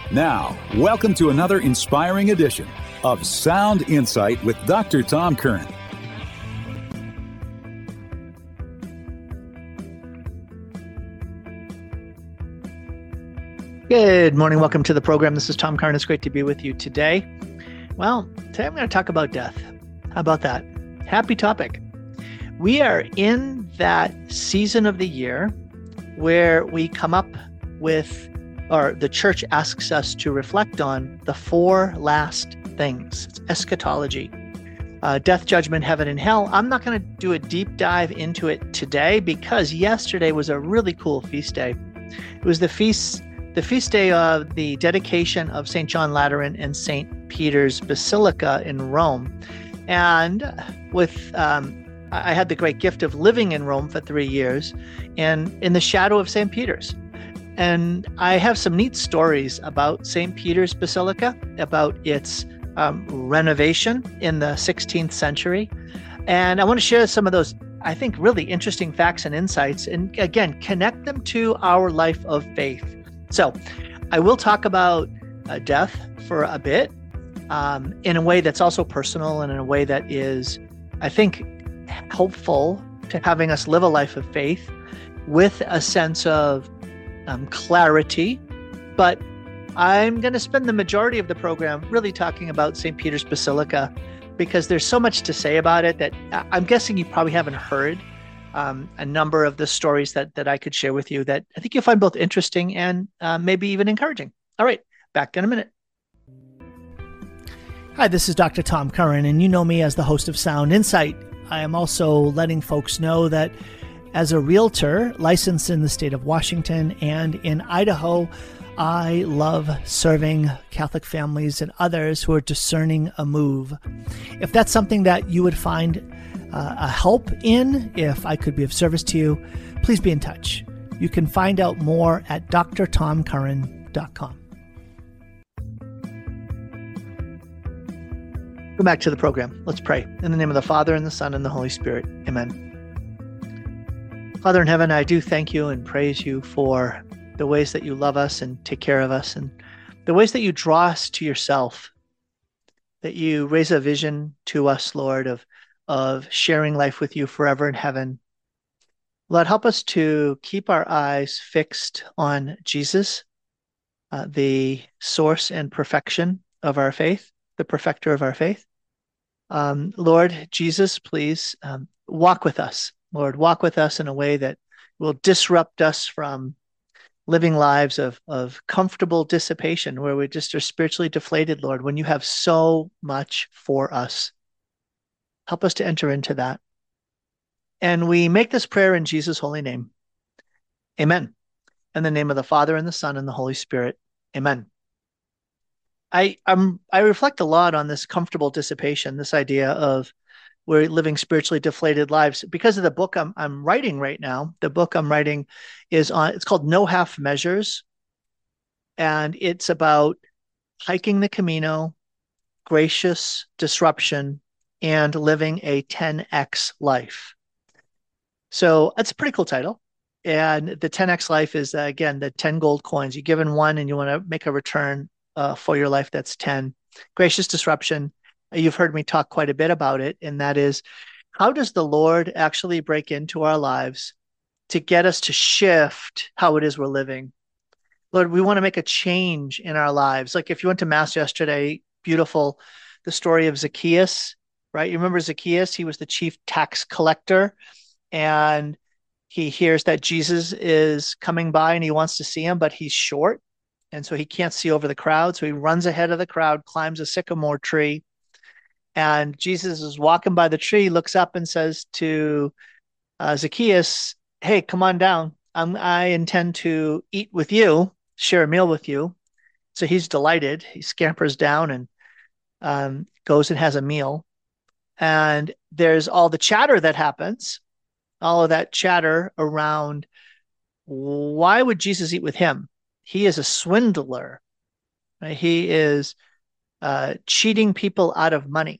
Now, welcome to another inspiring edition of Sound Insight with Dr. Tom Curran. Good morning. Welcome to the program. This is Tom Curran. It's great to be with you today. Well, today I'm going to talk about death. How about that? Happy topic. We are in that season of the year where we come up with, or the church asks us to reflect on the four last things. It's eschatology, death, judgment, heaven, and hell. I'm not going to do a deep dive into it today because yesterday was a really cool feast day. It was the feast day of the dedication of St. John Lateran and St. Peter's Basilica in Rome. And I had the great gift of living in Rome for 3 years and in the shadow of St. Peter's. And I have some neat stories about St. Peter's Basilica, about its renovation in the 16th century. And I want to share some of those, I think, really interesting facts and insights, and again, connect them to our life of faith. So I will talk about death for a bit in a way that's also personal and in a way that is, I think, helpful to having us live a life of faith with a sense of clarity. But I'm going to spend the majority of the program really talking about St. Peter's Basilica because there's so much to say about it that I'm guessing you probably haven't heard a number of the stories that I could share with you that I think you'll find both interesting and maybe even encouraging. All right, back in a minute. Hi, this is Dr. Tom Curran, and you know me as the host of Sound Insight. I am also letting folks know that as a realtor licensed in the state of Washington and in Idaho, I love serving Catholic families and others who are discerning a move. If that's something that you would find a help in, if I could be of service to you, please be in touch. You can find out more at drtomcurran.com. Go back to the program. Let's pray. In the name of the Father, and the Son, and the Holy Spirit. Amen. Father in heaven, I do thank you and praise you for the ways that you love us and take care of us, and the ways that you draw us to yourself, that you raise a vision to us, Lord, of sharing life with you forever in heaven. Lord, help us to keep our eyes fixed on Jesus, the source and perfection of our faith, the perfecter of our faith. Lord Jesus, please walk with us. Lord, walk with us in a way that will disrupt us from living lives of comfortable dissipation where we just are spiritually deflated, Lord, when you have so much for us. Help us to enter into that. And we make this prayer in Jesus' holy name. Amen. In the name of the Father, and the Son, and the Holy Spirit. Amen. I reflect a lot on this comfortable dissipation, this idea of we're living spiritually deflated lives because of the book I'm writing right now. The book I'm writing it's called No Half Measures, and it's about hiking the Camino, gracious disruption, and living a 10x life. So that's a pretty cool title. And the 10x life is, again, the 10 gold coins. You're given one and you want to make a return for your life. That's 10. Gracious disruption. You've heard me talk quite a bit about it. And that is, how does the Lord actually break into our lives to get us to shift how it is we're living? Lord, we want to make a change in our lives. Like if you went to Mass yesterday, beautiful, the story of Zacchaeus, right? You remember Zacchaeus? He was the chief tax collector, and he hears that Jesus is coming by and he wants to see him, but he's short. And so he can't see over the crowd. So he runs ahead of the crowd, climbs a sycamore tree, and Jesus is walking by the tree, looks up and says to Zacchaeus, hey, come on down. I intend to eat with you, share a meal with you. So he's delighted. He scampers down and goes and has a meal. And there's all the chatter that happens, all of that chatter around why would Jesus eat with him? He is a swindler. Right? He is cheating people out of money.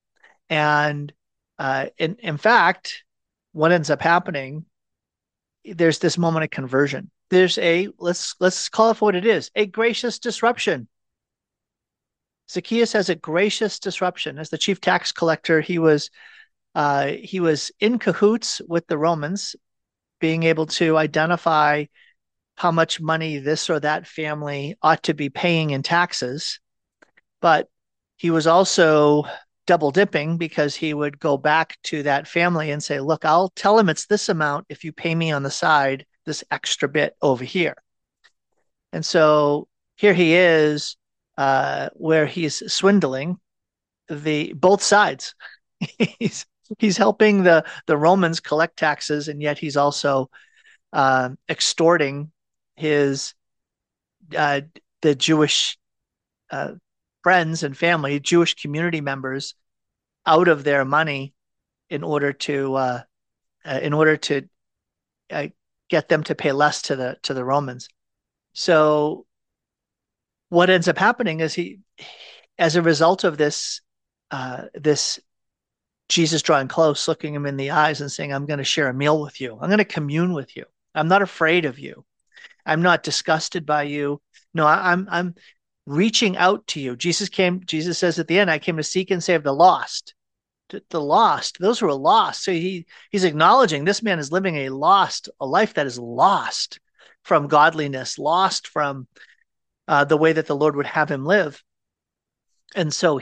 And in fact, what ends up happening, there's this moment of conversion. there's a let's call it for what it is, a gracious disruption. Zacchaeus has a gracious disruption. As the chief tax collector, he was in cahoots with the Romans, being able to identify how much money this or that family ought to be paying in taxes. But he was also double dipping because he would go back to that family and say, look, I'll tell him it's this amount if you pay me on the side this extra bit over here. And so here he is, where he's swindling the both sides. he's he's helping the Romans collect taxes, and yet he's also extorting his uh, the Jewish uh, friends and family, Jewish community members, out of their money in order to in order to uh, get them to pay less to the Romans. So what ends up happening is as a result of this Jesus drawing close, looking him in the eyes and saying, I'm going to share a meal with you. I'm going to commune with you. I'm not afraid of you. I'm not disgusted by you. No, I'm reaching out to you. Jesus says at the end, I came to seek and save the lost. The lost, those who are lost. So he's acknowledging this man is living a life that is lost from godliness, lost from the way that the Lord would have him live. And so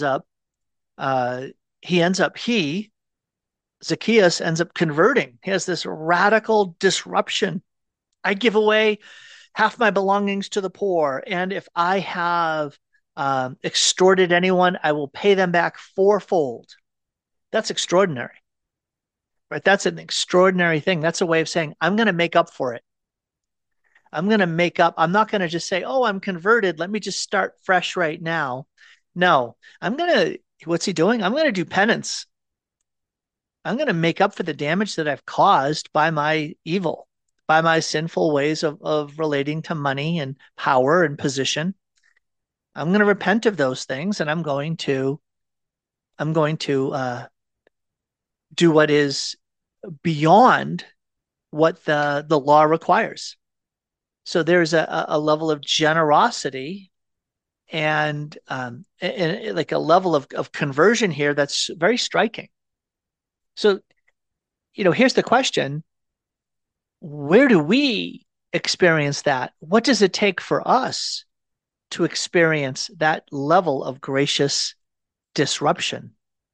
Zacchaeus ends up converting. He has this radical disruption. I give away half my belongings to the poor, and if I have extorted anyone, I will pay them back fourfold. That's extraordinary, right? That's an extraordinary thing. That's a way of saying, I'm going to make up for it. I'm going to make up. I'm not going to just say, oh, I'm converted. Let me just start fresh right now. No, what's he doing? I'm going to do penance. I'm going to make up for the damage that I've caused by my evil, by my sinful ways of relating to money and power and position. I'm going to repent of those things, and I'm going to do what is beyond what the law requires. So there's a level of generosity and like a level of conversion here that's very striking. So, here's the question. Where do we experience that? What does it take for us to experience that level of gracious disruption?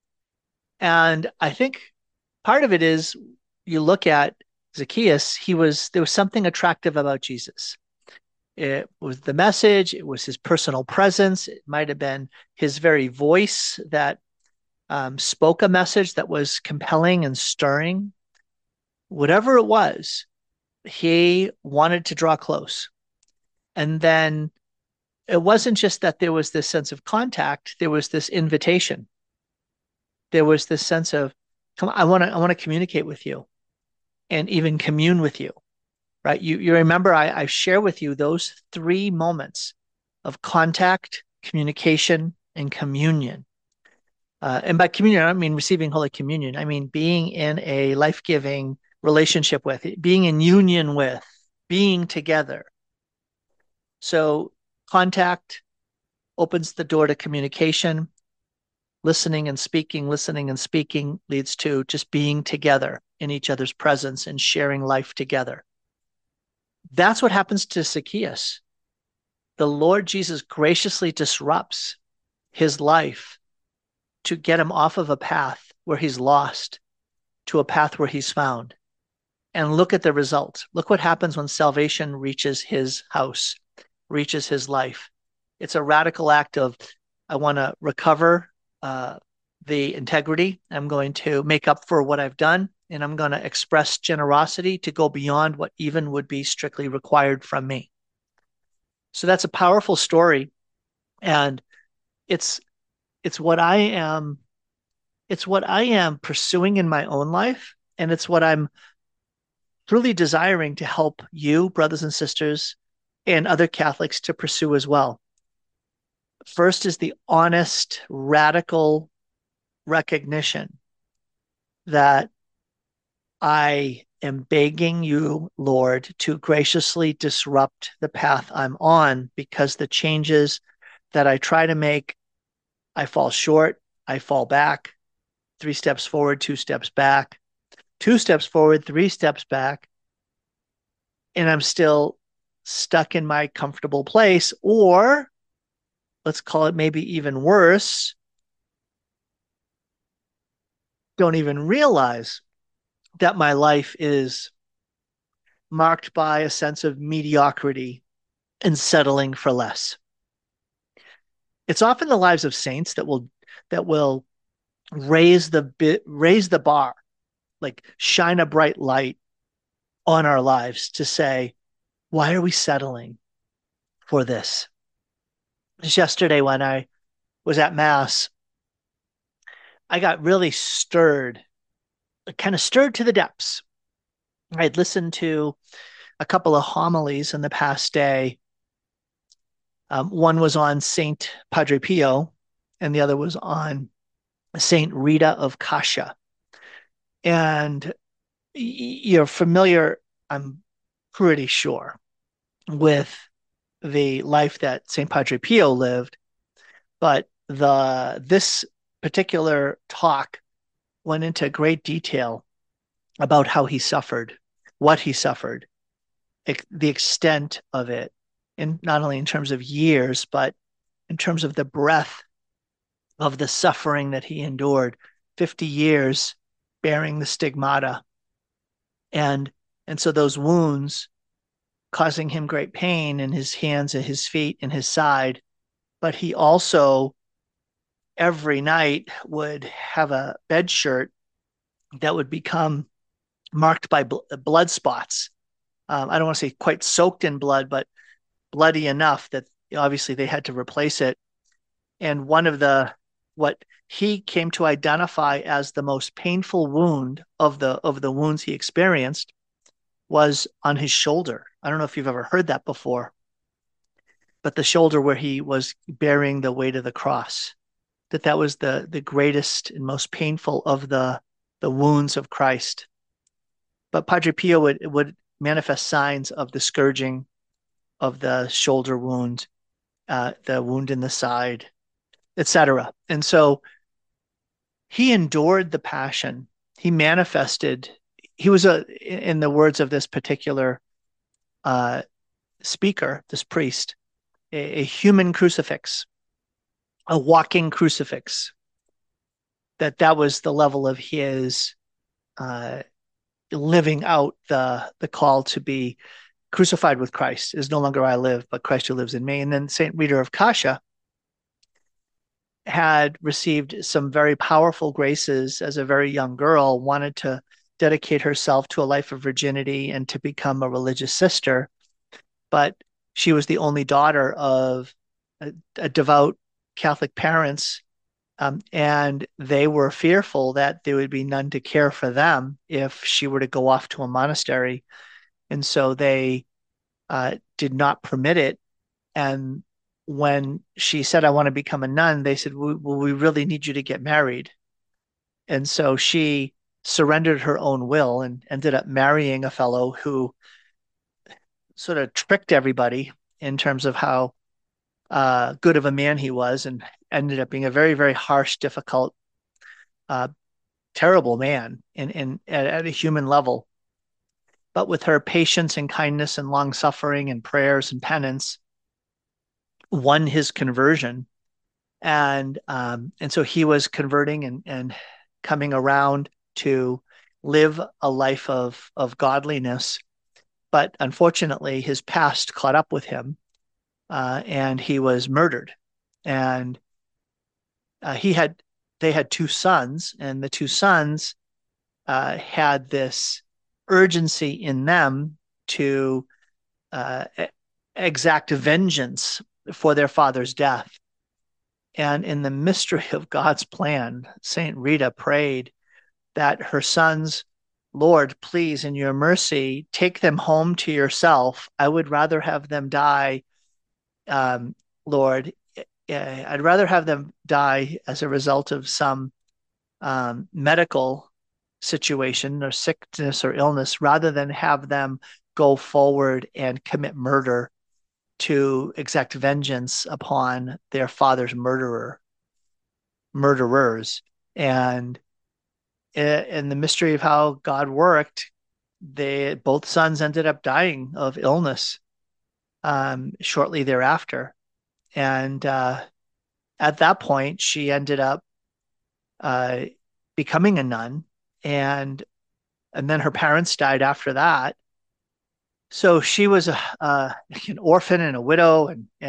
And I think part of it is you look at Zacchaeus, there was something attractive about Jesus. It was the message, it was his personal presence, it might have been his very voice that spoke a message that was compelling and stirring. Whatever it was, he wanted to draw close. And then it wasn't just that there was this sense of contact, there was this invitation. There was this sense of, come on, I want to communicate with you and even commune with you, right? You remember I share with you those three moments of contact, communication, and communion. And by communion, I don't mean receiving Holy Communion. I mean being in a life-giving relationship with, being in union with, being together. So contact opens the door to communication. Listening and speaking leads to just being together in each other's presence and sharing life together. That's what happens to Zacchaeus. The Lord Jesus graciously disrupts his life to get him off of a path where he's lost to a path where he's found. And look at the result. Look what happens when salvation reaches his house, reaches his life. It's a radical act of, I want to recover the integrity. I'm going to make up for what I've done, and I'm going to express generosity to go beyond what even would be strictly required from me. So that's a powerful story, and it's what I am pursuing in my own life, and it's what I'm truly desiring to help you, brothers and sisters, and other Catholics to pursue as well. First is the honest, radical recognition that I am begging you, Lord, to graciously disrupt the path I'm on, because the changes that I try to make, I fall short, I fall back, 3 steps forward, 2 steps back, 2 steps forward, 3 steps back, and I'm still stuck in my comfortable place. Or let's call it maybe even worse, don't even realize that my life is marked by a sense of mediocrity and settling for less. It's often the lives of saints that will raise the bar, like shine a bright light on our lives to say, why are we settling for this? Just yesterday when I was at Mass, I got really stirred, kind of stirred to the depths. I'd listened to a couple of homilies in the past day. One was on Saint Padre Pio, and the other was on Saint Rita of Cascia. And you're familiar, I'm pretty sure, with the life that Saint Padre Pio lived, but this particular talk went into great detail about how he suffered, what he suffered, the extent of it, and not only in terms of years, but in terms of the breadth of the suffering that he endured, 50 years bearing the stigmata. And so those wounds causing him great pain in his hands and his feet and his side. But he also every night would have a bed shirt that would become marked by blood spots. I don't want to say quite soaked in blood, but bloody enough that obviously they had to replace it. And one of what he came to identify as the most painful wound of the wounds he experienced was on his shoulder. I don't know if you've ever heard that before, but the shoulder where he was bearing the weight of the cross, that was the greatest and most painful of the wounds of Christ. But Padre Pio would manifest signs of the scourging of the shoulder wound, the wound in the side, etc. And so he endured the passion. He manifested. He was in the words of this particular speaker, this priest, a human crucifix, a walking crucifix. That was the level of his living out the call to be crucified with Christ. Is no longer I live, but Christ who lives in me. And then Saint Rita of Cascia had received some very powerful graces as a very young girl, wanted to dedicate herself to a life of virginity and to become a religious sister. But she was the only daughter of a devout Catholic parents, and they were fearful that there would be none to care for them if she were to go off to a monastery. And so they did not permit it. And when she said, I want to become a nun, they said, well, we really need you to get married. And so she surrendered her own will and ended up marrying a fellow who sort of tricked everybody in terms of how good of a man he was, and ended up being a very, very harsh, difficult, terrible man at a human level. But with her patience and kindness and long suffering and prayers and penance, won his conversion. And so he was converting and coming around to live a life of godliness. But unfortunately, his past caught up with him, and he was murdered. And they had 2 sons, and the 2 sons had this urgency in them to exact vengeance for their father's death. And in the mystery of God's plan, Saint Rita prayed that her sons, Lord, please, in your mercy, take them home to yourself. I would rather have them die, Lord. I'd rather have them die as a result of some medical situation or sickness or illness rather than have them go forward and commit murder to exact vengeance upon their father's murderers. And in the mystery of how God worked, they both sons ended up dying of illness shortly thereafter. And at that point, she ended up uh, becoming a nun, and then her parents died after that. So she was an orphan and a widow,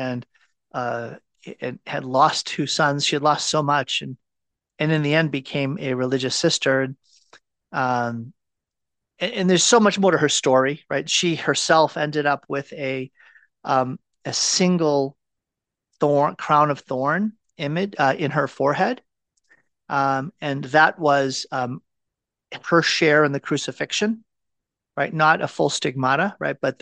uh, and had lost two sons. She had lost so much, and in the end became a religious sister. Um, and there's so much more to her story, right? She herself ended up with a single crown of thorn image in her forehead, and that was her share in the crucifixion, right? Not a full stigmata, right? But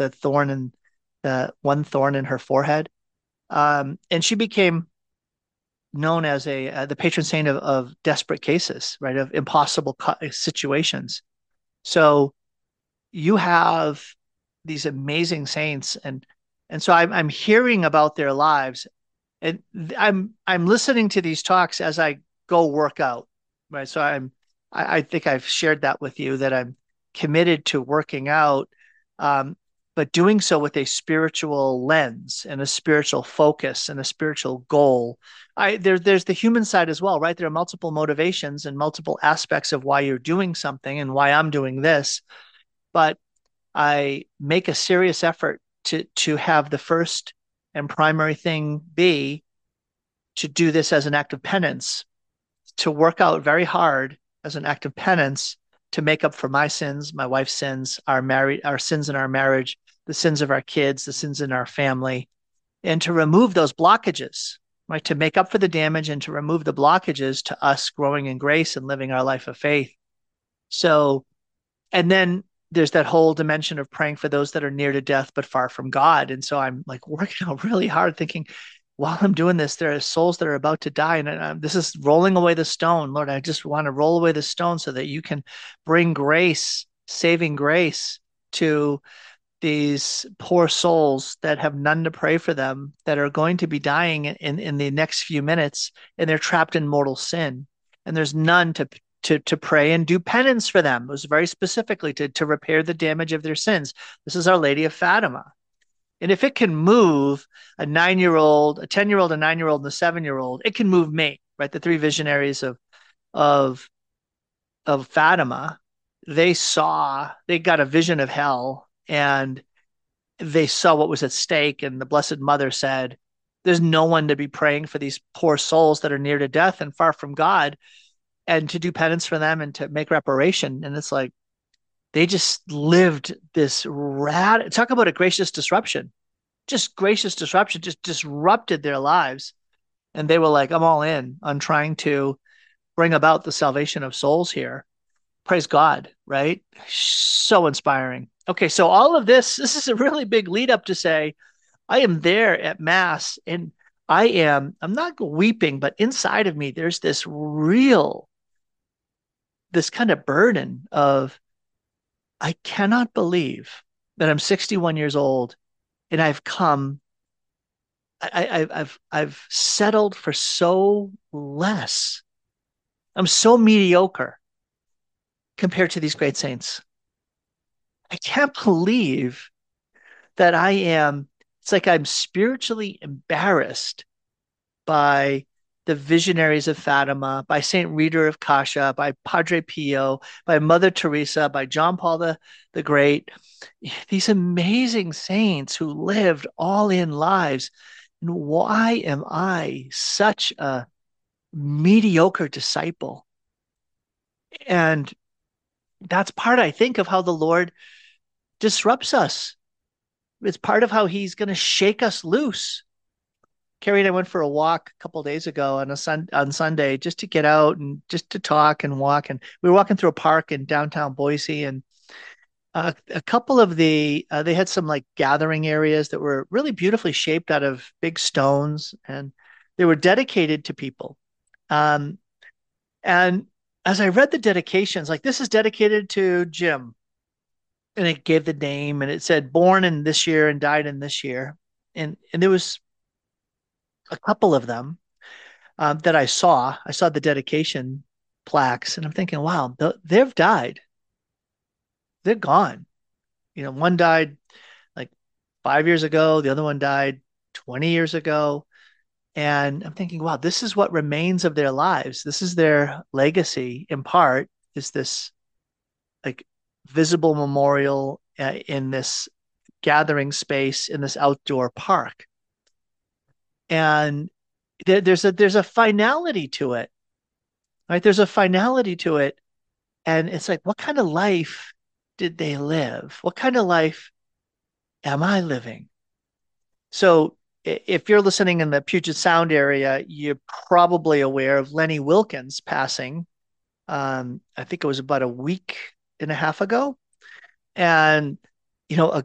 the one thorn in her forehead, and she became known as the patron saint of desperate cases, right? Of impossible situations. So you have these amazing saints, and so I'm hearing about their lives, and I'm listening to these talks as I go work out, right? So I think I've shared that with you that I'm committed to working out, um, but doing so with a spiritual lens and a spiritual focus and a spiritual goal. There's the human side as well, right? There are multiple motivations and multiple aspects of why you're doing something and why I'm doing this, but I make a serious effort to have the first and primary thing be to do this as an act of penance, to work out very hard as an act of penance to make up for my sins, my wife's sins, our sins in our marriage, the sins of our kids, the sins in our family, and to remove those blockages, right? To make up for the damage and to remove the blockages to us growing in grace and living our life of faith. So, and then there's that whole dimension of praying for those that are near to death but far from God. And so I'm like working out really hard, thinking, while I'm doing this, there are souls that are about to die, and this is rolling away the stone. Lord, I just want to roll away the stone so that you can bring grace, saving grace to these poor souls that have none to pray for them, that are going to be dying in the next few minutes, and they're trapped in mortal sin, and there's none to pray and do penance for them. It was very specifically to repair the damage of their sins. This is Our Lady of Fatima. And if it can move a 9-year-old, a 10-year-old, a 9-year-old, and a 7-year-old, it can move me, right? The three visionaries of of Fatima, they got a vision of hell, and they saw what was at stake. And the Blessed Mother said, there's no one to be praying for these poor souls that are near to death and far from God, and to do penance for them and to make reparation. And it's like, they just lived this talk about a gracious disruption, just gracious disruption, just disrupted their lives. And they were like, I'm all in on trying to bring about the salvation of souls here. Praise God, right? So inspiring. Okay, so all of this is a really big lead up to say, I am there at Mass, and I'm not weeping, but inside of me, there's this kind of burden of, I cannot believe that I'm 61 years old and I've settled for so less. I'm so mediocre compared to these great saints. I can't believe that it's like I'm spiritually embarrassed by the visionaries of Fatima, by Saint Rita of Kasha, by Padre Pio, by Mother Teresa, by John Paul the Great, these amazing saints who lived all in lives. And why am I such a mediocre disciple? And that's part, I think, of how the Lord disrupts us. It's part of how he's going to shake us loose. Carrie and I went for a walk a couple of days ago on Sunday, just to get out and just to talk and walk. And we were walking through a park in downtown Boise, and a couple of they had some like gathering areas that were really beautifully shaped out of big stones, and they were dedicated to people. Um, and as I read the dedications, like this is dedicated to Jim, and it gave the name, and it said born in this year and died in this year, and there was a couple of them that I saw. I saw the dedication plaques, and I'm thinking, wow, they've died, they're gone. One died like 5 years ago, the other one died 20 years ago. And I'm thinking, wow, this is what remains of their lives. This is their legacy in part, is this like visible memorial in this gathering space in this outdoor park. And there's a finality to it, right? There's a finality to it. And it's like, what kind of life did they live? What kind of life am I living? So if you're listening in the Puget Sound area, you're probably aware of Lenny Wilkens passing. I think it was about a week and a half ago, and a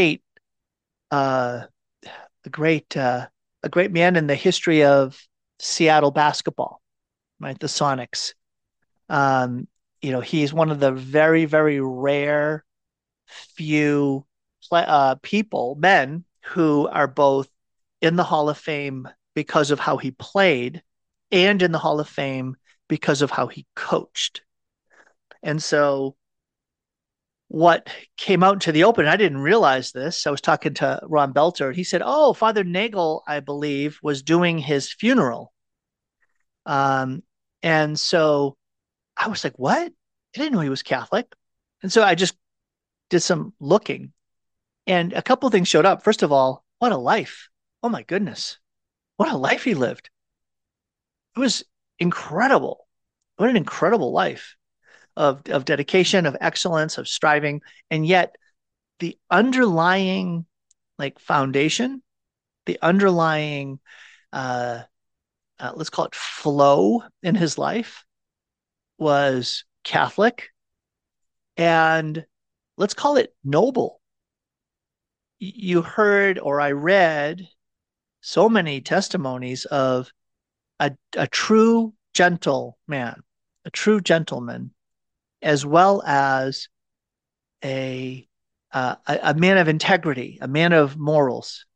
uh, a great, a great man in the history of Seattle basketball, right? The Sonics. Um, he's one of the very, very rare few men who are both in the Hall of Fame because of how he played and in the Hall of Fame because of how he coached. And so what came out into the open, I didn't realize this. I was talking to Ron Belter, and he said, "Oh, Father Nagel, I believe, was doing his funeral." Um, and so I was like, "What? I didn't know he was Catholic." And so I just did some looking, and a couple of things showed up. First of all, what a life! Oh my goodness, what a life he lived! It was incredible. What an incredible life of dedication, of excellence, of striving, and yet the underlying like foundation, the underlying uh, let's call it flow in his life was Catholic, and let's call it noble. You heard or I read so many testimonies of a true gentle man, a true gentleman, as well as a a man of integrity, a man of morals.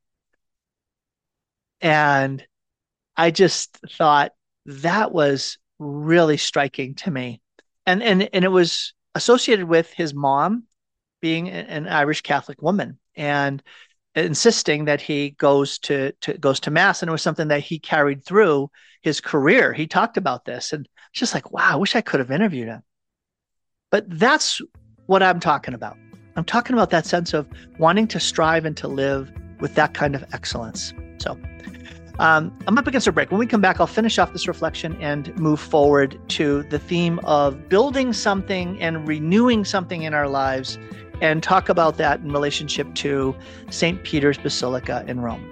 And I just thought that was really striking to me. And it was associated with his mom being an Irish Catholic woman and insisting that he goes to mass, and it was something that he carried through his career. He talked about this, and it's just like, wow, I wish I could have interviewed him. But that's what I'm talking about. I'm talking about that sense of wanting to strive and to live with that kind of excellence. So I'm up against a break. When we come back, I'll finish off this reflection and move forward to the theme of building something and renewing something in our lives, and talk about that in relationship to St. Peter's Basilica in Rome.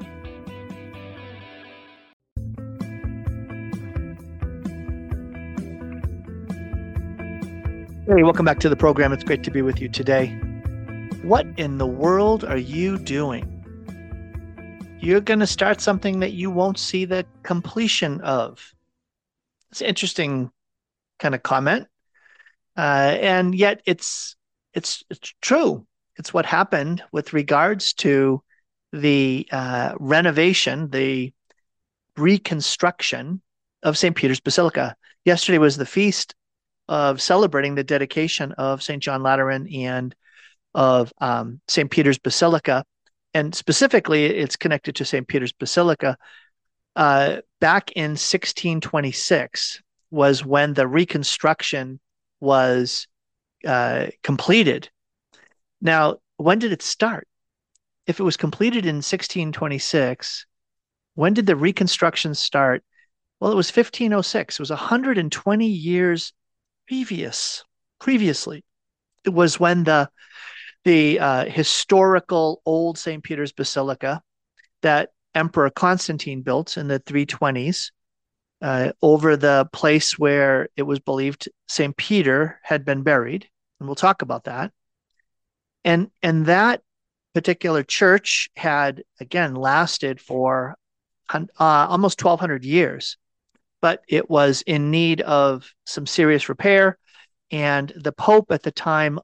Hey, welcome back to the program. It's great to be with you today. What in the world are you doing? You're going to start something that you won't see the completion of. It's an interesting kind of comment. And yet it's true. It's what happened with regards to the renovation, the reconstruction of St. Peter's Basilica. Yesterday was the feast of celebrating the dedication of St. John Lateran and of St. Peter's Basilica. And specifically, it's connected to St. Peter's Basilica. Back in 1626 was when the reconstruction was completed. Now, when did it start? If it was completed in 1626, when did the reconstruction start? Well, it was 1506. It was 120 years previously. It was when the historical old St. Peter's Basilica that Emperor Constantine built in the 320s over the place where it was believed St. Peter had been buried. And we'll talk about that. And that particular church had, again, lasted for almost 1,200 years. but it was in need of some serious repair. And the Pope at the time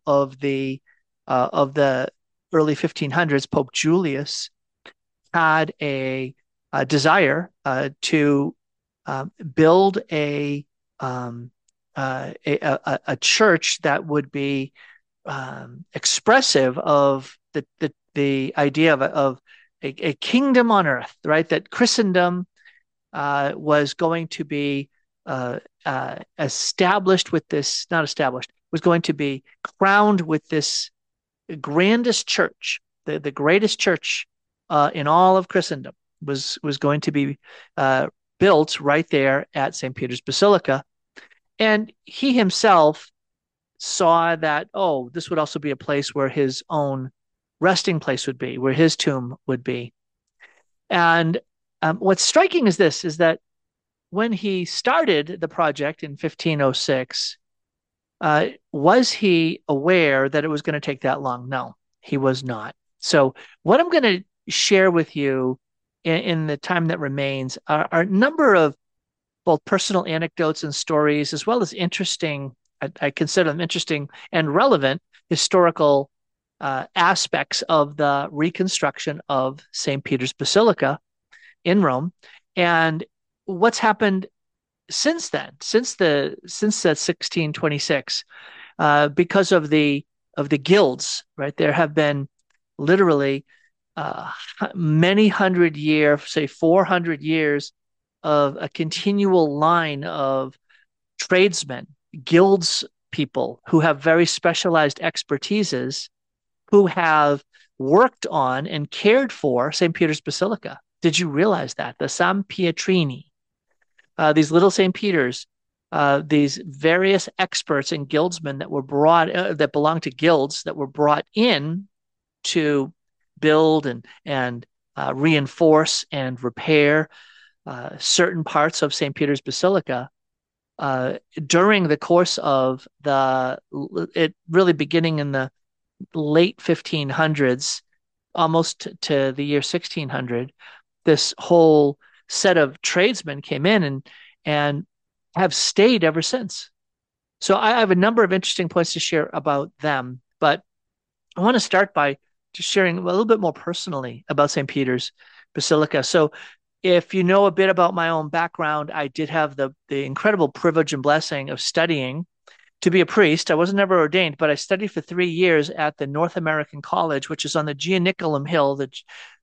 of the early 1500s, Pope Julius, had a desire to build um, a church that would be expressive of the idea of a kingdom on earth, right? That Christendom was going to be established with this, not established, was going to be crowned with this grandest church, the greatest church in all of Christendom was going to be built right there at St. Peter's Basilica. And he himself saw that, oh, this would also be a place where his own resting place would be, where his tomb would be. And what's striking is this, is that when he started the project in 1506, was he aware that it was going to take that long? No, he was not. So, what I'm going to share with you in the time that remains are a number of both personal anecdotes and stories, as well as interesting, I consider them interesting and relevant historical aspects of the reconstruction of St. Peter's Basilica in Rome. And what's happened since then, since the 1626, because of the guilds, right? There have been literally uh, many hundred years, say 400 years, of a continual line of tradesmen, guilds people who have very specialized expertises, who have worked on and cared for St. Peter's Basilica. Did you realize that? The San Pietrini, these little St. Peters, these various experts and guildsmen that were brought, that belonged to guilds that were brought in to build and reinforce and repair certain parts of St. Peter's Basilica during the course of it really beginning in the late 1500s, almost to the year 1600. This whole set of tradesmen came in and have stayed ever since. So I have a number of interesting points to share about them, but I want to start by just sharing a little bit more personally about St. Peter's Basilica. So if you know a bit about my own background, I did have the incredible privilege and blessing of studying to be a priest. I wasn't ever ordained, but I studied for 3 years at the North American College, which is on the Gianiculum Hill, the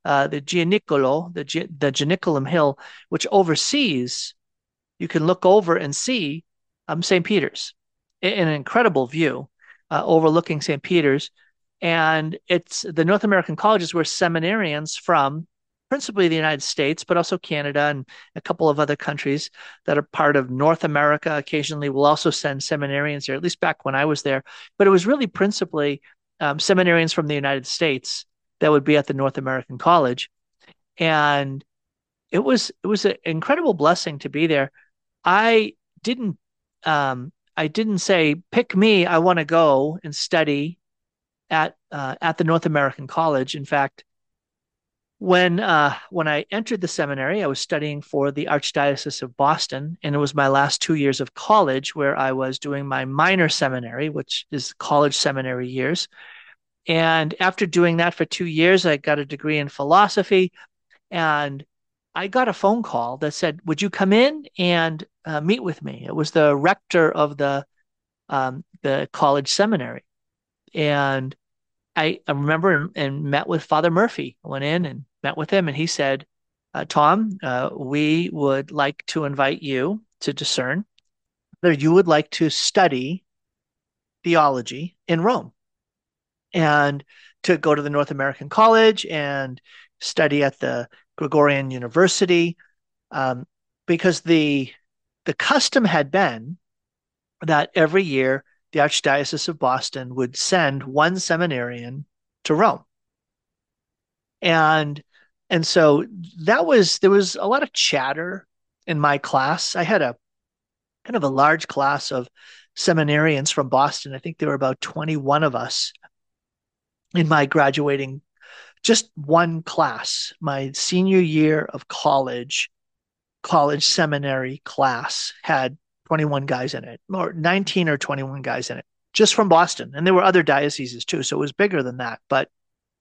Gianiculum Hill, which oversees. You can look over and see St. Peter's, an incredible view overlooking St. Peter's. And it's the North American Colleges where seminarians from principally the United States, but also Canada and a couple of other countries that are part of North America. Occasionally, we'll also send seminarians there, at least back when I was there. But it was really principally seminarians from the United States that would be at the North American College. And it was an incredible blessing to be there. I didn't I didn't say, pick me, I want to go and study at the North American College. In fact, when I entered the seminary, I was studying for the Archdiocese of Boston, and it was my last 2 years of college where I was doing my minor seminary, which is college seminary years. And after doing that for 2 years, I got a degree in philosophy, and I got a phone call that said, "Would you come in and meet with me?" It was the rector of the college seminary, and I remember and met with Father Murphy. I went in and met with him, and he said, "Tom, we would like to invite you to discern whether you would like to study theology in Rome and to go to the North American College and study at the Gregorian University, because the custom had been that every year the Archdiocese of Boston would send one seminarian to Rome. And so there was a lot of chatter in my class. I had a kind of a large class of seminarians from Boston. I think there were about 21 of us in my graduating, just one class, my senior year of college. college seminary class had 21 guys in it, or 19 or 21 guys in it, just from Boston. And there were other dioceses too, so it was bigger than that. But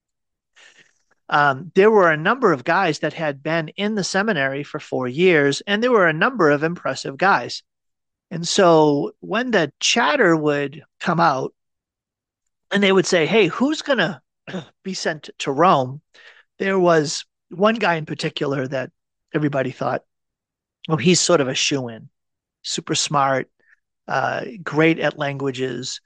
there were a number of guys that had been in the seminary for 4 years, and there were a number of impressive guys. And so when the chatter would come out and they would say, hey, who's going to be sent to Rome? There was one guy in particular that everybody thought, oh, he's sort of a shoo-in, super smart, great at languages,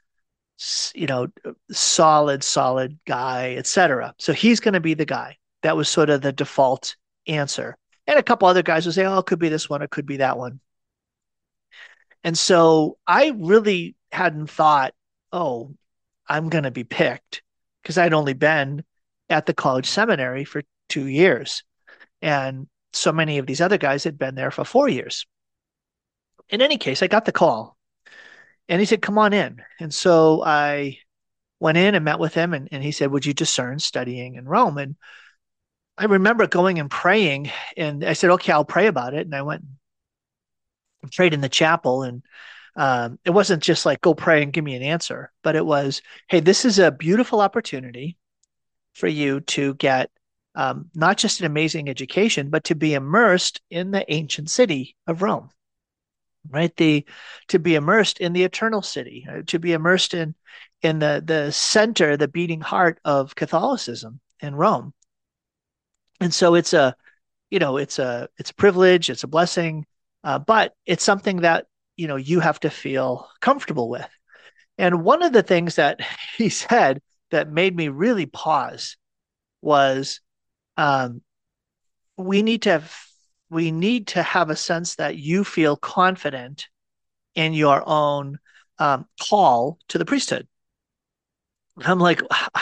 solid guy, etc. So he's going to be the guy. That was sort of the default answer. And a couple other guys would say, oh, it could be this one, it could be that one. And so I really hadn't thought, oh, I'm going to be picked, because I'd only been at the college seminary for 2 years. And so many of these other guys had been there for 4 years. In any case, I got the call and he said, come on in. And so I went in and met with him, and he said, would you discern studying in Rome? And I remember going and praying, and I said, okay, I'll pray about it. And I went and prayed in the chapel, and it wasn't just like, go pray and give me an answer, but it was, hey, this is a beautiful opportunity for you to get not just an amazing education, but to be immersed in the ancient city of Rome, right? To be immersed in the eternal city, to be immersed in the center, the beating heart of Catholicism in Rome. And so it's a privilege, it's a blessing, but it's something that you have to feel comfortable with. And one of the things that he said that made me really pause was, we need to have a sense that you feel confident in your own call to the priesthood. I'm like,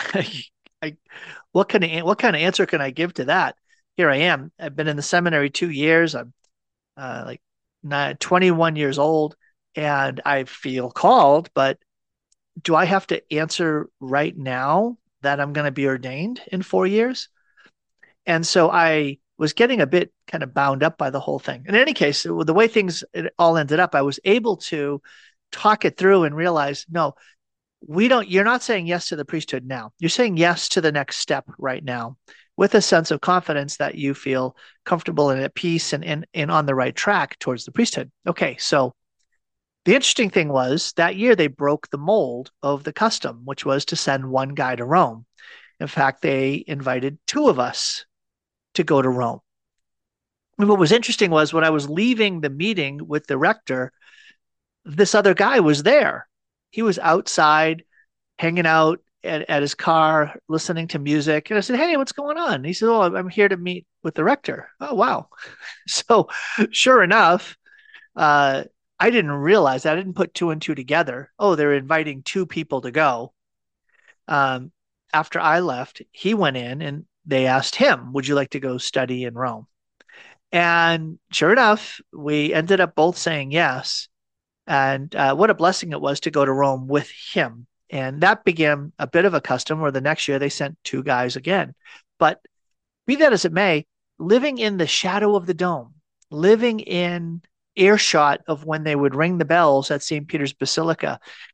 what kind of answer can I give to that? Here I am. I've been in the seminary 2 years. I'm like 21 years old, and I feel called, but do I have to answer right now that I'm going to be ordained in 4 years? And so I was getting a bit kind of bound up by the whole thing. In any case, the way it all ended up, I was able to talk it through and realize, no, you're not saying yes to the priesthood now. You're saying yes to the next step right now, with a sense of confidence that you feel comfortable and at peace and on the right track towards the priesthood. Okay, so the interesting thing was that year they broke the mold of the custom, which was to send one guy to Rome. In fact, they invited two of us to go to Rome. And what was interesting was, when I was leaving the meeting with the rector, this other guy was there. He was outside hanging out at his car, listening to music. And I said, hey, what's going on? And he said, oh, I'm here to meet with the rector. Oh, wow. So sure enough, I didn't realize that. I didn't put two and two together. Oh, they're inviting two people to go. After I left, he went in and they asked him, would you like to go study in Rome? And sure enough, we ended up both saying yes. And what a blessing it was to go to Rome with him. And that began a bit of a custom where the next year they sent two guys again. But be that as it may, living in the shadow of the dome, living in earshot of when they would ring the bells at St. Peter's Basilica,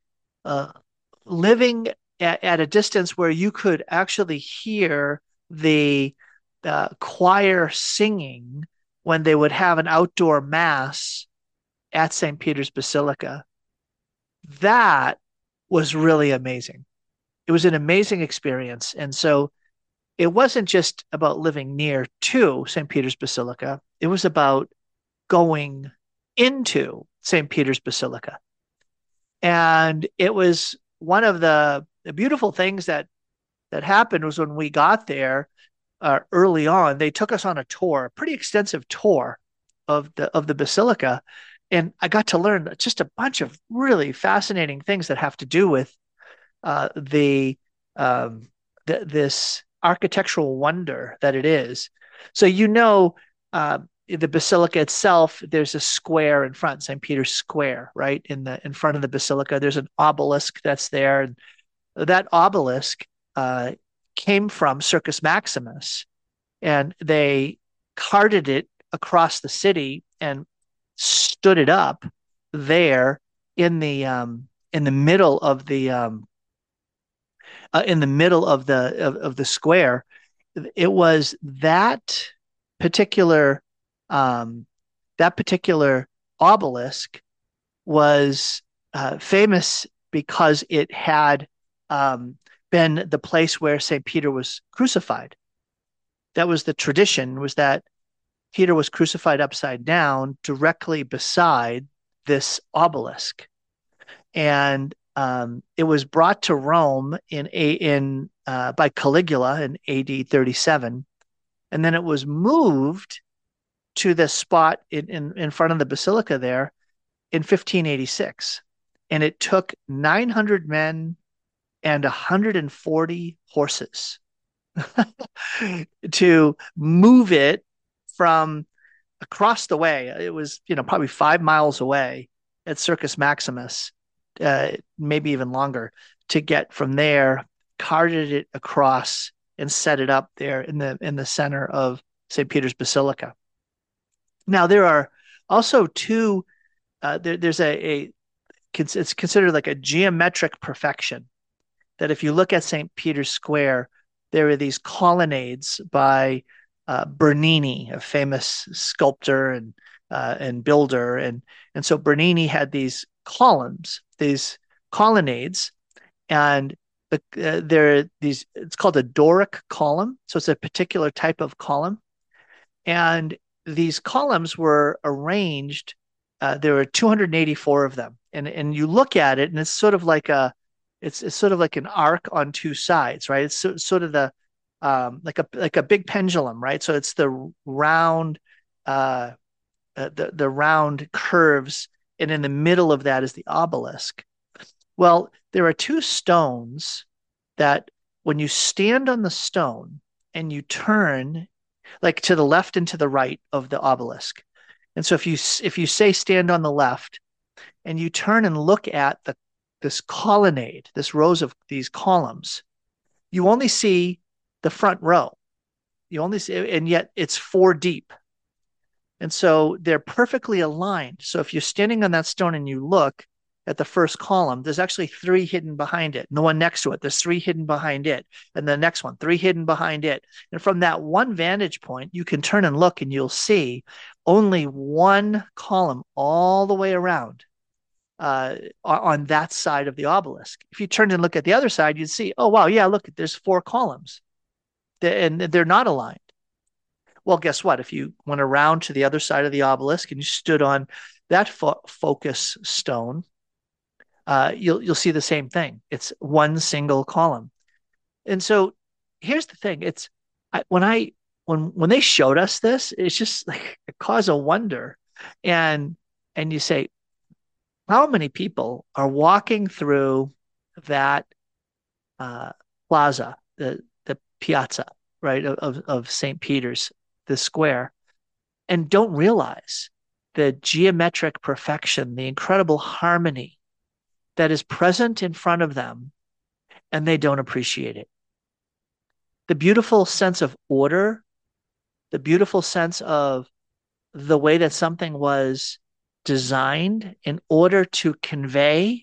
living at a distance where you could actually hear the choir singing when they would have an outdoor mass at St. Peter's Basilica. That was really amazing. It was an amazing experience. And so it wasn't just about living near to St. Peter's Basilica. It was about going into St. Peter's Basilica. And it was one of the beautiful things that happened was when we got there early on, they took us on a tour, a pretty extensive tour of the Basilica. And I got to learn just a bunch of really fascinating things that have to do with this architectural wonder that it is. So the basilica itself, there's a square in front, St. Peter's Square, right in front of the basilica. There's an obelisk that's there, and that obelisk came from Circus Maximus, and they carted it across the city and stood it up there in the middle of the square. It was particular um, that particular obelisk was famous because it had been the place where St. Peter was crucified. That was the tradition, was that Peter was crucified upside down directly beside this obelisk. And it was brought to Rome by Caligula in AD 37, and then it was moved to this spot in front of the basilica there in 1586. And it took 900 men and 140 horses to move it from across the way. It was, probably 5 miles away at Circus Maximus, maybe even longer, to get from there, carted it across and set it up there in the center of St. Peter's Basilica. Now there are also two. There's it's considered like a geometric perfection. That if you look at St. Peter's Square, there are these colonnades by Bernini, a famous sculptor and builder, and so Bernini had these colonnades, and there are these. It's called a Doric column, so it's a particular type of column, and these columns were arranged. There were 284 of them, and you look at it, and it's sort of like it's sort of like an arc on two sides, right? It's sort of the like a big pendulum, right? So it's the round the round curves, and in the middle of that is the obelisk. Well, there are two stones that when you stand on the stone and you turn like to the left and to the right of the obelisk. And so if you say stand on the left and you turn and look at this colonnade, this rows of these columns, you only see the front row. You only see, and yet it's 4 deep. And so they're perfectly aligned. So if you're standing on that stone and you look at the first column, there's actually 3 hidden behind it. And the one next to it, there's 3 hidden behind it. And the next one, 3 hidden behind it. And from that one vantage point, you can turn and look and you'll see only one column all the way around on that side of the obelisk. If you turned and look at the other side, you'd see, oh, wow, yeah, look, there's 4 columns. And they're not aligned. Well, guess what? If you went around to the other side of the obelisk and you stood on that focus stone, you'll see the same thing. It's one single column. And so here's the thing. When they showed us this, it's just like it caused a wonder. And you say, how many people are walking through that plaza, the piazza, right, of St. Peter's, the square, and don't realize the geometric perfection, the incredible harmony that is present in front of them, and they don't appreciate it. The beautiful sense of order, the beautiful sense of the way that something was designed in order to convey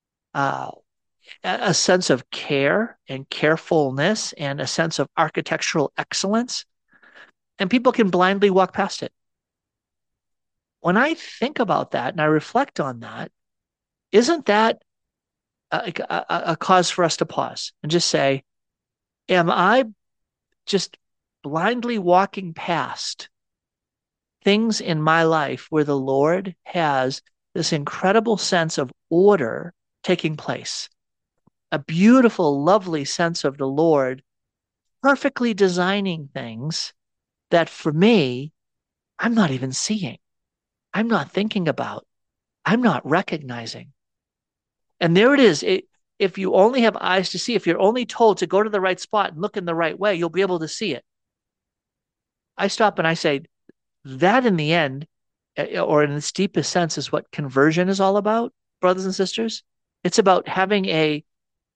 a sense of care and carefulness and a sense of architectural excellence, and people can blindly walk past it. When I think about that and I reflect on that, isn't that a cause for us to pause and just say, am I just blindly walking past things in my life where the Lord has this incredible sense of order taking place? A beautiful, lovely sense of the Lord perfectly designing things that for me, I'm not even seeing. I'm not thinking about. I'm not recognizing. And there it is. If you only have eyes to see, if you're only told to go to the right spot and look in the right way, you'll be able to see it. I stop and I say, that in the end, or in its deepest sense, is what conversion is all about, brothers and sisters. It's about having a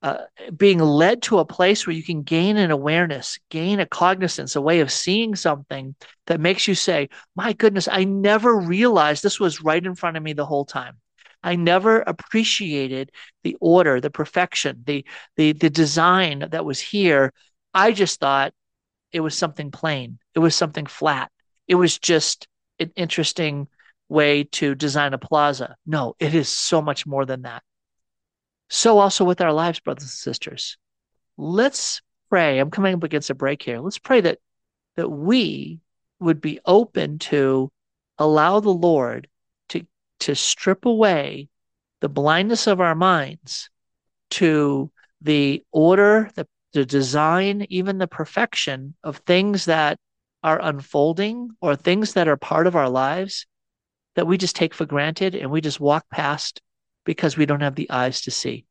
being led to a place where you can gain an awareness, gain a cognizance, a way of seeing something that makes you say, my goodness, I never realized this was right in front of me the whole time. I never appreciated the order, the perfection, the design that was here. I just thought it was something plain. It was something flat. It was just an interesting way to design a plaza. No, it is so much more than that. So also with our lives, brothers and sisters. Let's pray. I'm coming up against a break here. Let's pray that we would be open to allow the Lord to strip away the blindness of our minds to the order, the design, even the perfection of things that are unfolding or things that are part of our lives that we just take for granted and we just walk past because we don't have the eyes to see.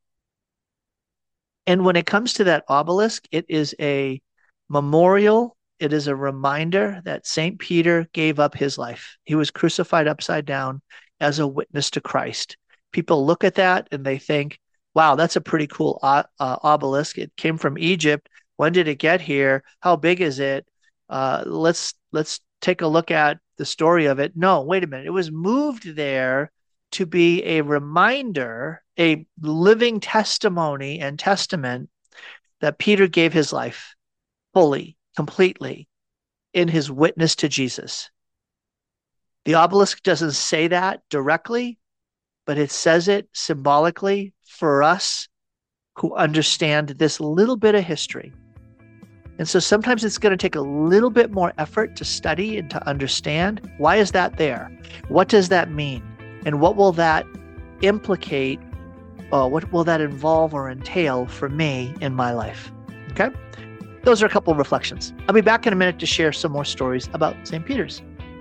And when it comes to that obelisk, it is a memorial. It is a reminder that St. Peter gave up his life. He was crucified upside down as a witness to Christ. People look at that and they think, wow, that's a pretty cool obelisk. It came from Egypt. When did it get here? How big is it? Let's take a look at the story of it. No, wait a minute. It was moved there to be a reminder, a living testimony and testament that Peter gave his life fully, completely in his witness to Jesus. The obelisk doesn't say that directly, but it says it symbolically for us who understand this little bit of history. And so sometimes it's going to take a little bit more effort to study and to understand. Why is that there? What does that mean? And what will that implicate? What will that involve or entail for me in my life? Okay? Those are a couple of reflections. I'll be back in a minute to share some more stories about St. Peter's.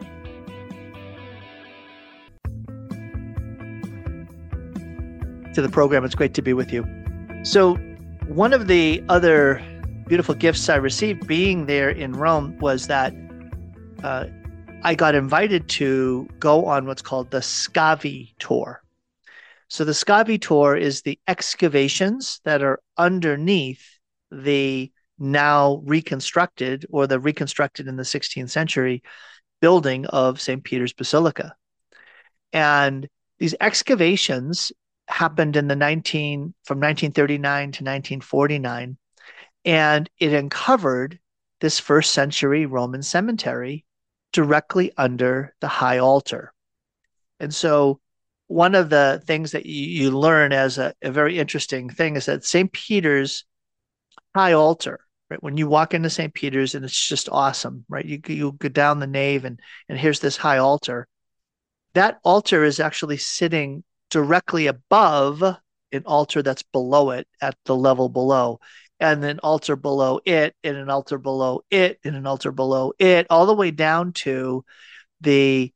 To the program. It's great to be with you. So one of the other beautiful gifts I received being there in Rome was that I got invited to go on what's called the Scavi tour. So the Scavi tour is the excavations that are underneath the now reconstructed or the reconstructed in the 16th century building of St. Peter's Basilica. And these excavations happened in from 1939 to 1949, and it uncovered this first century Roman cemetery directly under the high altar. And so one of the things that you learn as a very interesting thing is that St. Peter's high altar, right? When you walk into St. Peter's, and it's just awesome, right? You go down the nave and here's this high altar. That altar is actually sitting directly above an altar that's below it at the level below, and an altar below it, and an altar below it, and an altar below it, all the way down to the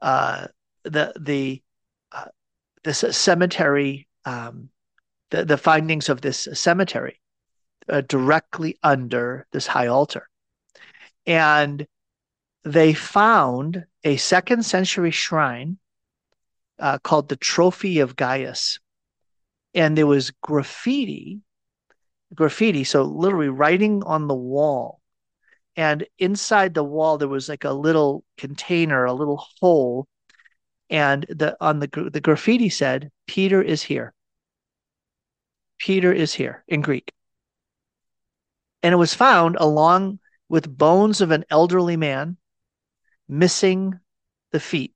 cemetery, the findings of this cemetery directly under this high altar. And they found a 2nd century shrine called the Trophy of Gaius. And there was graffiti, so literally writing on the wall. And inside the wall, there was like a little container, a little hole. And the graffiti said, Peter is here. Peter is here in Greek. And it was found along with bones of an elderly man missing the feet.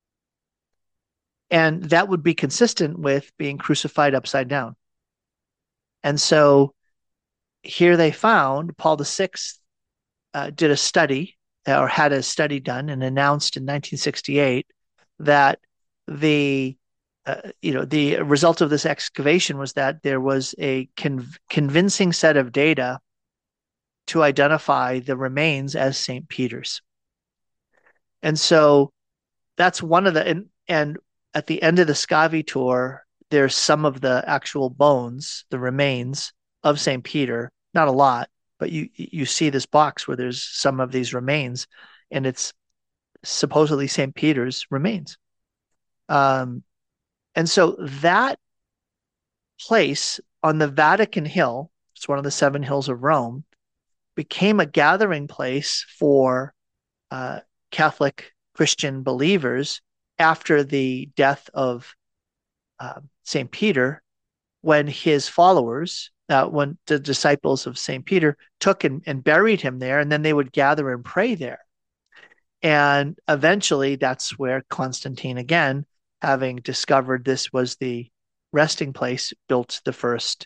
And that would be consistent with being crucified upside down. And so here they found Paul VI did a study or had a study done and announced in 1968 that the result of this excavation was that there was a convincing set of data to identify the remains as St. Peter's. And so that's one of and at the end of the Scavi tour, there's some of the actual bones, the remains of St. Peter, not a lot, but you see this box where there's some of these remains, and it's supposedly St. Peter's remains. And so that place on the Vatican Hill, it's one of the seven hills of Rome, became a gathering place for Catholic Christian believers after the death of St. Peter, when his followers, when the disciples of St. Peter took and buried him there, and then they would gather and pray there. And eventually, that's where Constantine, again, having discovered this was the resting place, built the first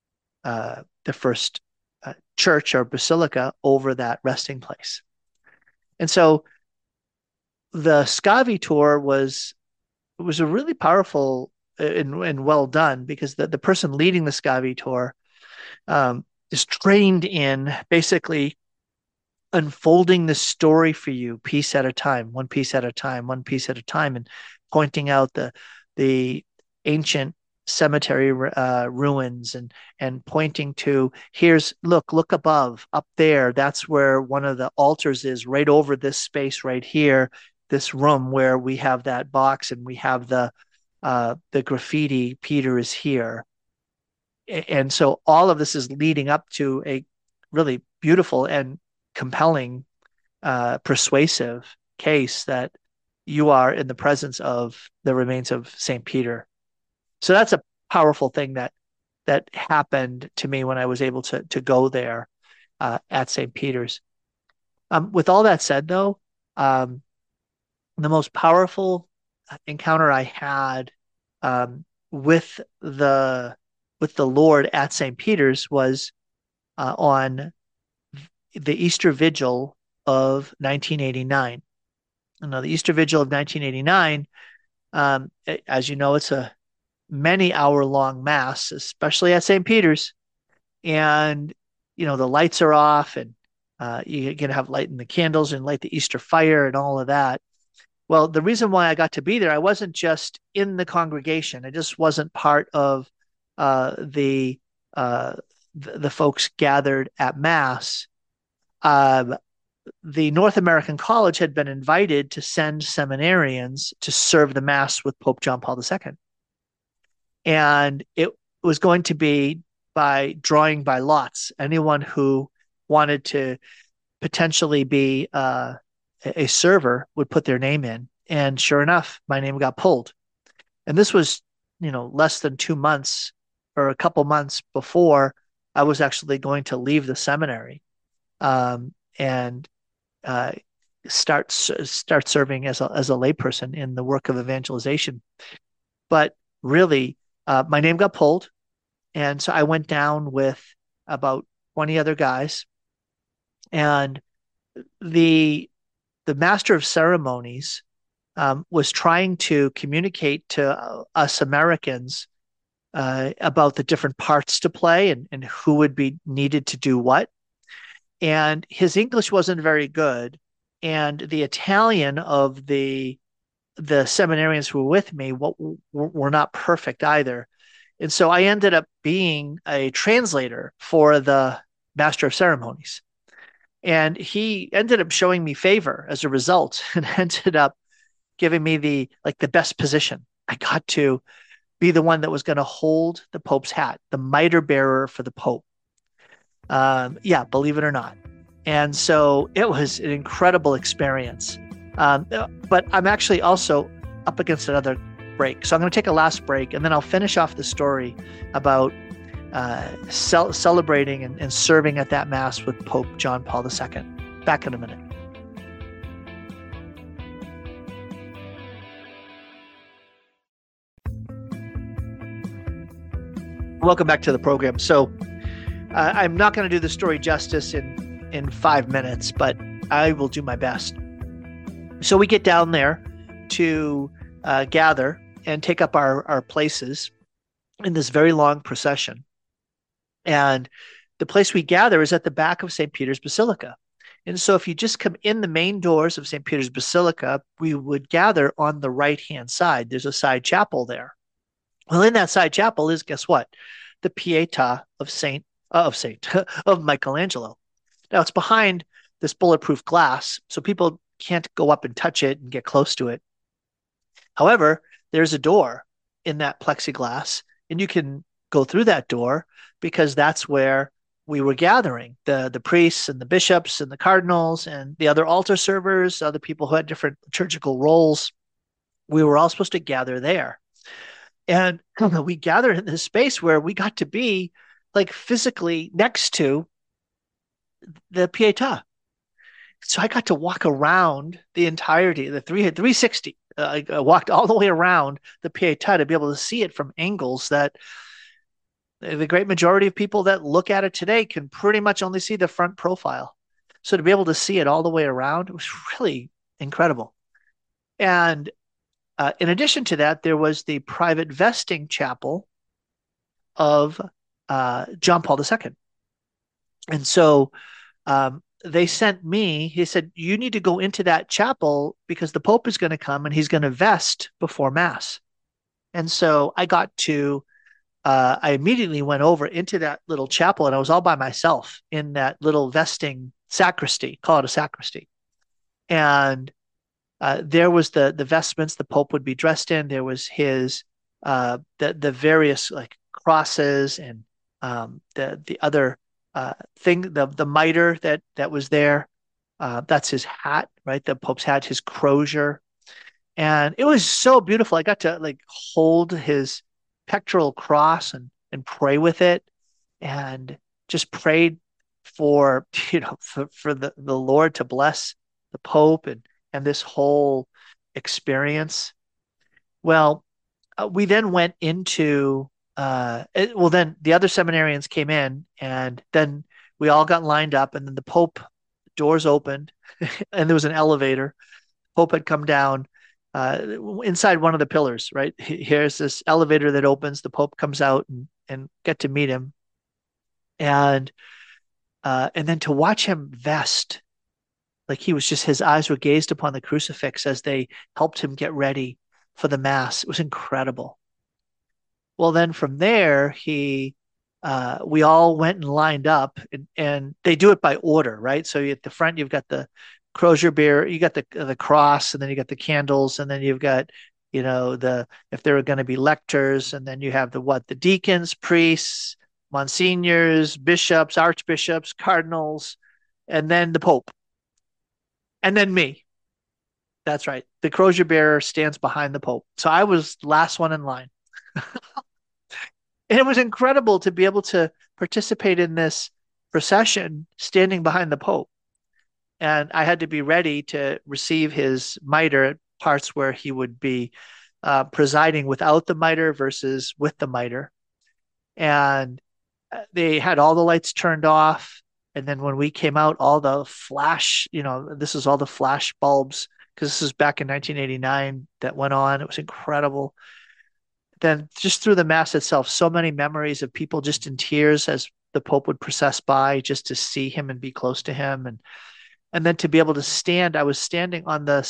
church or basilica over that resting place. And so the Scavi tour was a really powerful and well done, because the person leading the Scavi tour is trained in basically unfolding the story for you piece at a time, one piece at a time, one piece at a time, and pointing out the ancient cemetery ruins and pointing to, look above, up there, that's where one of the altars is, right over this space right here, this room where we have that box and we have the graffiti, Peter is here. And so all of this is leading up to a really beautiful and compelling, persuasive case that you are in the presence of the remains of St. Peter. So that's a powerful thing that happened to me when I was able to go there at St. Peter's. With all that said, though, the most powerful encounter I had with the Lord at St. Peter's was on the Easter Vigil of 1989. Now, the Easter Vigil of 1989, as you know, it's a many-hour-long mass, especially at St. Peter's, and the lights are off, and you're going to have lighting the candles and light the Easter fire and all of that. Well, the reason why I got to be there, I wasn't just in the congregation. I just wasn't part of the folks gathered at Mass. The North American College had been invited to send seminarians to serve the Mass with Pope John Paul II. And it was going to be by drawing by lots. Anyone who wanted to potentially be a server would put their name in. And sure enough, my name got pulled. And this was, less than 2 months or a couple months before I was actually going to leave the seminary and start serving as a layperson in the work of evangelization. But really, my name got pulled. And so I went down with about 20 other guys. And the master of ceremonies was trying to communicate to us Americans about the different parts to play and who would be needed to do what. And his English wasn't very good. And the Italian of the seminarians who were with me were not perfect either. And so I ended up being a translator for the master of ceremonies. And he ended up showing me favor as a result and ended up giving me the best position. I got to be the one that was going to hold the Pope's hat, the mitre bearer for the Pope. Believe it or not. And so it was an incredible experience. But I'm actually also up against another break. So I'm going to take a last break, and then I'll finish off the story about celebrating and serving at that Mass with Pope John Paul II. Back in a minute. Welcome back to the program. So I'm not going to do the story justice in 5 minutes, but I will do my best. So we get down there to gather and take up our places in this very long procession. And the place we gather is at the back of St. Peter's Basilica. And so if you just come in the main doors of St. Peter's Basilica, we would gather on the right-hand side. There's a side chapel there. Well, in that side chapel is, guess what? The Pietà of Michelangelo. Now, it's behind this bulletproof glass, so people can't go up and touch it and get close to it. However, there's a door in that plexiglass, and you can go through that door because that's where we were gathering, the priests and the bishops and the cardinals and the other altar servers, other people who had different liturgical roles. We were all supposed to gather there. And we gathered in this space where we got to be like physically next to the Pietà. So I got to walk around the entirety, the 360. I walked all the way around the Pietà to be able to see it from angles that the great majority of people that look at it today can pretty much only see the front profile. So to be able to see it all the way around, it was really incredible. And in addition to that, there was the private vesting chapel of John Paul II. And so they sent me, he said, you need to go into that chapel because the Pope is going to come and he's going to vest before Mass. And so I got to, I immediately went over into that little chapel and I was all by myself in that little vesting sacristy, call it a sacristy. And there was the vestments the Pope would be dressed in. There was his, the various like crosses and the other thing, the mitre that was there. That's his hat, right? The Pope's hat, his crozier. And it was so beautiful. I got to like hold his pectoral cross and pray with it and just prayed for, for the Lord to bless the Pope and this whole experience. Well, we then went into then the other seminarians came in and then we all got lined up and then the Pope, doors opened and there was an elevator. Pope had come down inside one of the pillars, right? Here's this elevator that opens. The Pope comes out and get to meet him. And then to watch him vest, like he was just, his eyes were gazed upon the crucifix as they helped him get ready for the Mass. It was incredible. Well, then from there, we all went and lined up and they do it by order, right? So at the front, you've got the crozier beer, you got the cross, and then you got the candles, and then you've got, if there are going to be lectors, and then you have the deacons, priests, monsignors, bishops, archbishops, cardinals, and then the Pope, and then me. That's right. The crozier bearer stands behind the Pope. So I was last one in line. And it was incredible to be able to participate in this procession standing behind the Pope. And I had to be ready to receive his mitre at parts where he would be presiding without the mitre versus with the mitre. And they had all the lights turned off. And then when we came out, all the flash, this is all the flash bulbs, because this is back in 1989 that went on. It was incredible. Then just through the Mass itself, so many memories of people just in tears as the Pope would process by just to see him and be close to him. And then to be able to stand, I was standing on the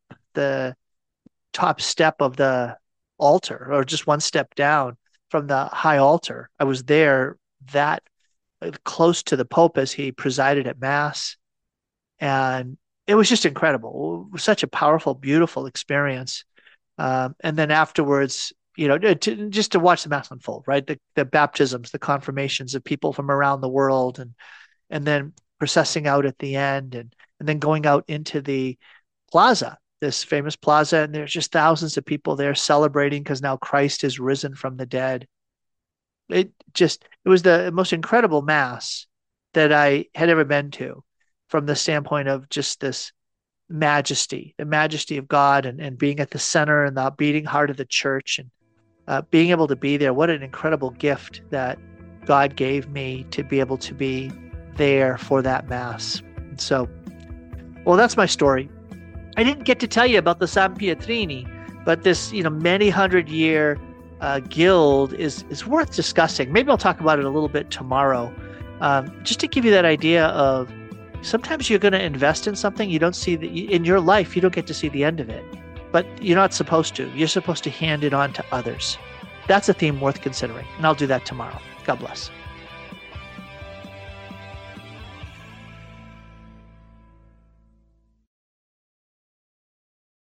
top step of the altar, or just one step down from the high altar. I was there that close to the Pope as he presided at Mass. And it was just incredible. It was such a powerful, beautiful experience. And then afterwards, just to watch the Mass unfold, right? The baptisms, the confirmations of people from around the world, and then processing out at the end, and then going out into the plaza, this famous plaza, and there's just thousands of people there celebrating because now Christ is risen from the dead. It was the most incredible Mass that I had ever been to, from the standpoint of just this majesty, the majesty of God, and being at the center and the beating heart of the church, and being able to be there. What an incredible gift that God gave me to be able to be there for that Mass. And so, well, that's my story. I didn't get to tell you about the San Pietrini, but this, many 100-year guild is worth discussing. Maybe I'll talk about it a little bit tomorrow, just to give you that idea of sometimes you're going to invest in something you don't see in your life. You don't get to see the end of it, but you're not supposed to. You're supposed to hand it on to others. That's a theme worth considering, and I'll do that tomorrow. God bless.